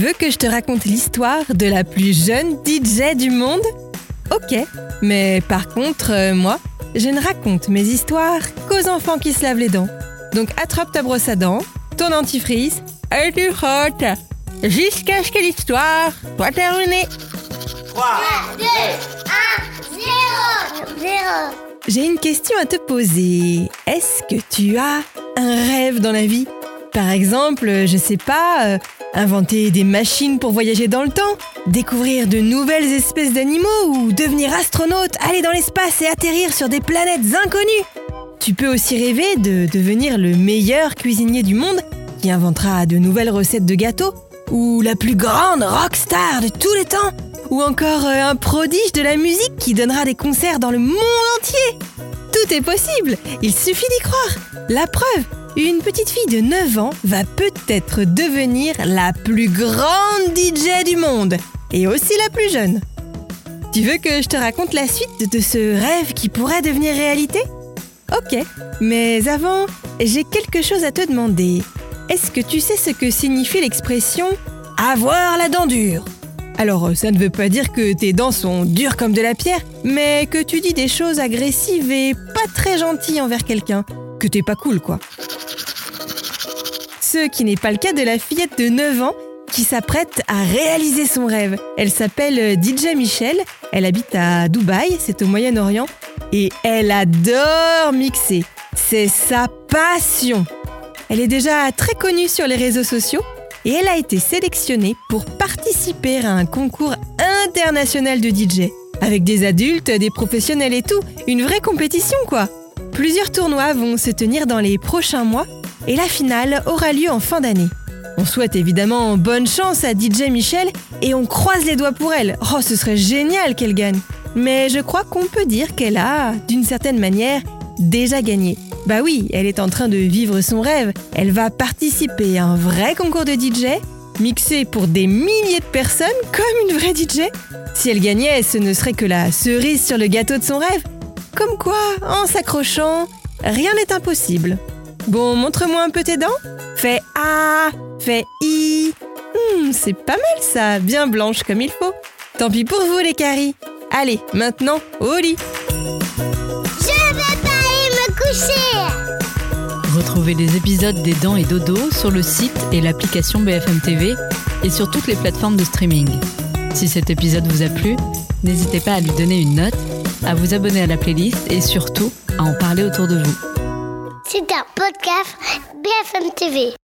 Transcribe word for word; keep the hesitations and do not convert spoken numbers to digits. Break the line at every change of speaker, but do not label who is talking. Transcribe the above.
veux que je te raconte l'histoire de la plus jeune D J du monde ? Ok, mais par contre, euh, moi, je ne raconte mes histoires qu'aux enfants qui se lavent les dents. Donc attrape ta brosse à dents, ton dentifrice, et tu frottes, jusqu'à ce que l'histoire soit terminée.
trois, deux, un, zéro, zéro.
J'ai une question à te poser. Est-ce que tu as un rêve dans la vie ? Par exemple, je sais pas, euh, inventer des machines pour voyager dans le temps, découvrir de nouvelles espèces d'animaux ou devenir astronaute, aller dans l'espace et atterrir sur des planètes inconnues. Tu peux aussi rêver de devenir le meilleur cuisinier du monde qui inventera de nouvelles recettes de gâteaux, ou la plus grande rockstar de tous les temps, ou encore euh, un prodige de la musique qui donnera des concerts dans le monde entier. Tout est possible, il suffit d'y croire. La preuve, une petite fille de neuf ans va peut-être devenir la plus grande D J du monde, et aussi la plus jeune. Tu veux que je te raconte la suite de ce rêve qui pourrait devenir réalité ? Ok, mais avant, j'ai quelque chose à te demander. Est-ce que tu sais ce que signifie l'expression « avoir la dent dure » ? Alors, ça ne veut pas dire que tes dents sont dures comme de la pierre, mais que tu dis des choses agressives et pas très gentilles envers quelqu'un. Que t'es pas cool, quoi. Ce qui n'est pas le cas de la fillette de neuf ans qui s'apprête à réaliser son rêve. Elle s'appelle D J Michel, elle habite à Dubaï, c'est au Moyen-Orient, et elle adore mixer. C'est sa passion. Elle est déjà très connue sur les réseaux sociaux et elle a été sélectionnée pour participer à un concours international de D J. Avec des adultes, des professionnels et tout, une vraie compétition quoi. Plusieurs tournois vont se tenir dans les prochains mois et la finale aura lieu en fin d'année. On souhaite évidemment bonne chance à D J Michel et on croise les doigts pour elle. Oh, ce serait génial qu'elle gagne. Mais je crois qu'on peut dire qu'elle a, d'une certaine manière, déjà gagné. Bah oui, elle est en train de vivre son rêve. Elle va participer à un vrai concours de D J, mixer pour des milliers de personnes comme une vraie D J. Si elle gagnait, ce ne serait que la cerise sur le gâteau de son rêve. Comme quoi, en s'accrochant, rien n'est impossible. Bon, montre-moi un peu tes dents. Fais A, fais I. Hmm, c'est pas mal ça, bien blanche comme il faut. Tant pis pour vous les caries. Allez, maintenant, au lit.
Je vais pas aller me coucher.
Retrouvez les épisodes des Dents et Dodo sur le site et l'application B F M T V et sur toutes les plateformes de streaming. Si cet épisode vous a plu, n'hésitez pas à lui donner une note, à vous abonner à la playlist et surtout à en parler autour de vous.
C'est un podcast B F M T V.